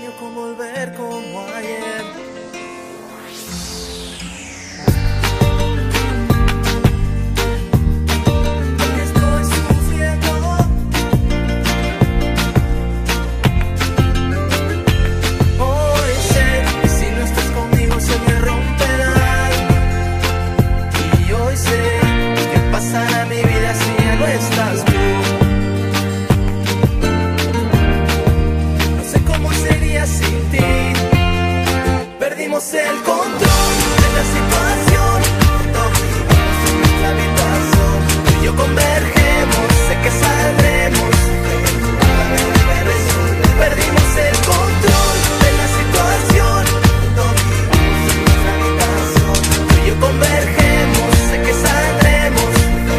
sueño con volver como ayer. Porque estoy sufriendo. Hoy sé que si no estás conmigo se me romperá. Y hoy sé que pasará mi vida si ya no estás tú. Sin ti perdimos el control de la situación. Dormimos en la habitación, tú y yo convergemos, sé que saldremos. Perdimos el control de la situación. Dormimos en la habitación, tú y yo convergemos, sé que saldremos.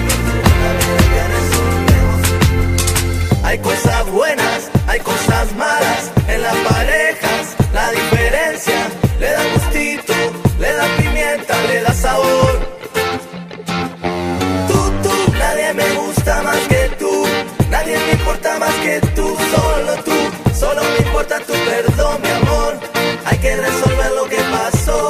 Hay cosas buenas, hay cosas malas en las parejas, la diferencia le da gustito, le da pimienta, le da sabor. Tú, nadie me gusta más que tú, nadie me importa más que tú, solo me importa tu perdón, mi amor, hay que resolver lo que pasó.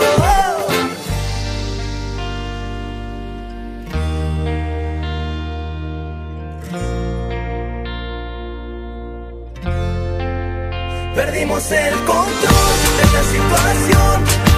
Perdimos el control de la situación.